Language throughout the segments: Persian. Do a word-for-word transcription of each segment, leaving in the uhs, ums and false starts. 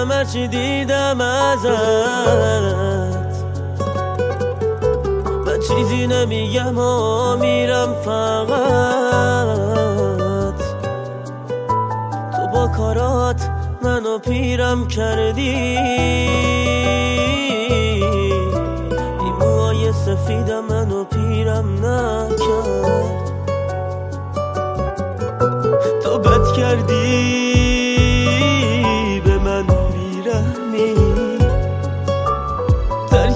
میگم هرچی دیدم ازت، من چیزی نمیگم و میرم فقط. تو با کارات منو پیرم کردی، این موهای سفیدم منو پیرم نکرد. تو بد کردی به من بیرحمی، تر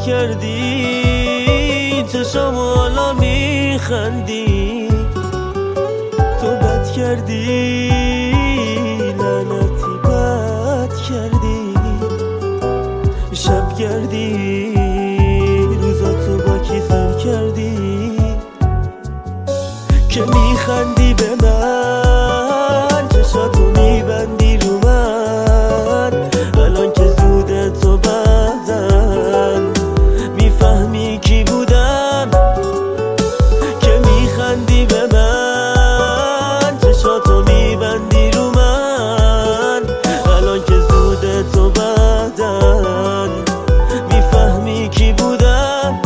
کردی چشامو حالا میخندی. تو بد کردی لعنتی بد کردی، شب گردی روزا تو با کی سر کردی که میخندی به من، چشاتو میبندی رو من. الان که زوده تو بعدن میفهمی کی بودم که میخندی به من، چشاتو میبندی رو من. الان که زوده تو بعدن میفهمی کی بودم.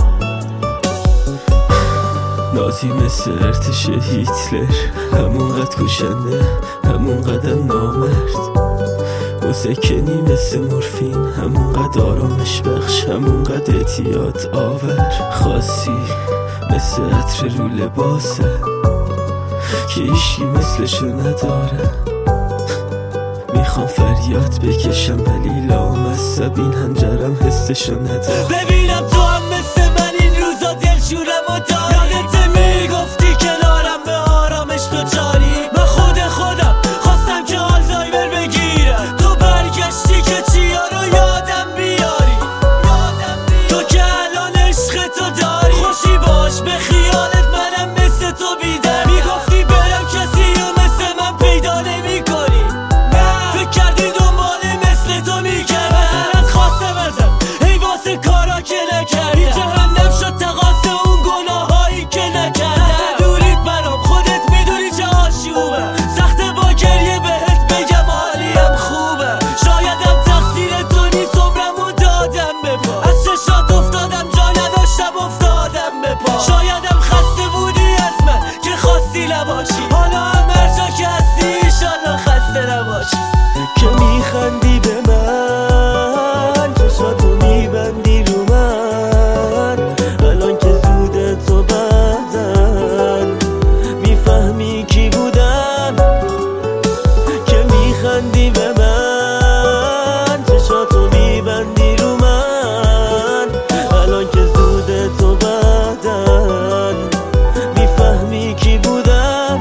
نازی مثل ارتش هیتلر، همونقدر کشنده همونقدر نامرد. موسیقی مثل مورفین، همونقدر آرامش بخش همونقدر اعتیاد آور. خاصی مثل عطر رو لباسه که ایشکی مثلشو نداره. میخوام فریاد بکشم ولی لامصب این هنجرم حسشو نداره. ببینم تو هم مثل من این روزا دلشورم و داری. یادت میگفتی کنارم به آرامش تو جاری. من خود خودم خواستم که آلزایمر بگیرم، تو برگشتی که چیا رو یادم بیاری. تو که الان عشق تو داری، خوشی باش به خیالت منم مثل تو بیدم. میگفتی برم کسی رو مثل من پیدا نمی کنی، فکر کردی دنباله مثل تو میگردم. مثلت خواستم ازم ای واسه کارا که نکردم، این جهنم شد تقاسه اون گناهایی که نکردم. دوریت برام خودت میدونی چه آشوبه، سخته با گریه بهت بگم حالیم خوبه. شایدم تقصیر تو نیست عمرمو دادم به پا، از چشات افتادم جا نداشتم افتادم به پا. شایدم خسته بودی از من که خواستی نباشی، حالا هم هر جا که هستی ایشالله خسته نباشی. که میخندی به من، چشاتو میبندی رو من. الان که زوده تو بعدن میفهمی کی بودم که میخندی به من، چشاتو میبندی رو من. الان که زوده تو بعدن میفهمی کی بودم.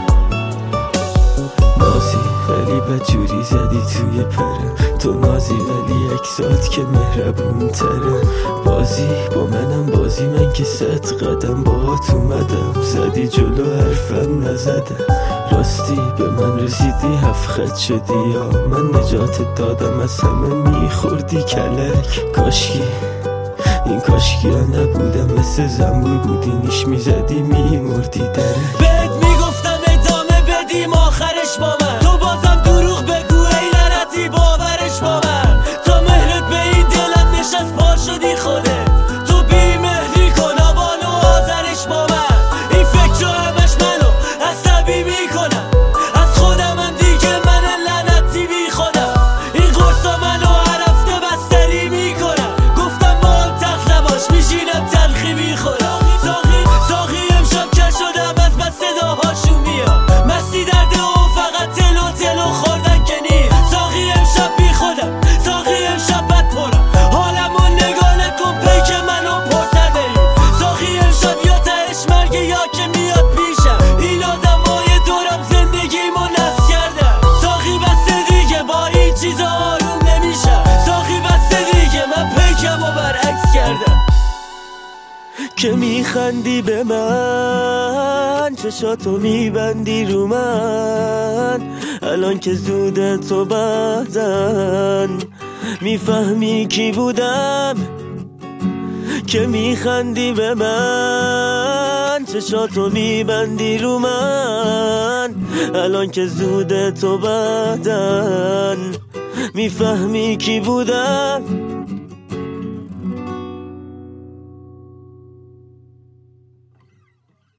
نازی ولی بدجوری زدی توی پرم، تو نازی ولی اکسات که مهربون تره. بازی با منم بازی، من که صد قدم باهات اومدم، زدی جلو حرفم نزدم. راستی به من رسیدی هفت خط شدی یا من نجاتت دادم از همه میخوردی کلک. کاشکی این کاشکی ها نبودم، مثل زنبور بودی نیش میزدی میمردی دره. بهت میگفتم ادامه بدیم آخرش با من، تو بازم دروغ بگو ای لعنتی باورش با من. تا مهرت به این دلم نشست پا شدی خودت، تو بی مهری کن آبان و آذرش با من. این فکر رو همش منو عصبی میکنم، از خودم هم دیگه من لعنتی بی خودم. این قرصا منو هر هفته بستری میکنم، گفتم با هم تخت نباش میشینم تلخی میخورم. ساقی ساقی امشب کش شدم از بس صداهاشو میاد، مستی درده و فقط تلو تلو خوردن که نیست. ساقی امشب بی خودم، ساقی امشب بد پرم، حالمو نگاه نکن پیک منو پرتر بریم. ساقی امشب یا تهش مرگه یا که میاد پیشم، این آدم های دورم زندگیمو نفس کردم. ساقی بسته دیگه با این چیزا آروم نمیشم، ساقی بسته دیگه من پیکمو برعکس کردم. که میخندی به من، چشاتو میبندی رو من. الان که زوده تو بعدن میفهمی کی بودم که میخندی به من، چشاتو میبندی رو من. الان که زوده تو بعدن میفهمی کی بودم.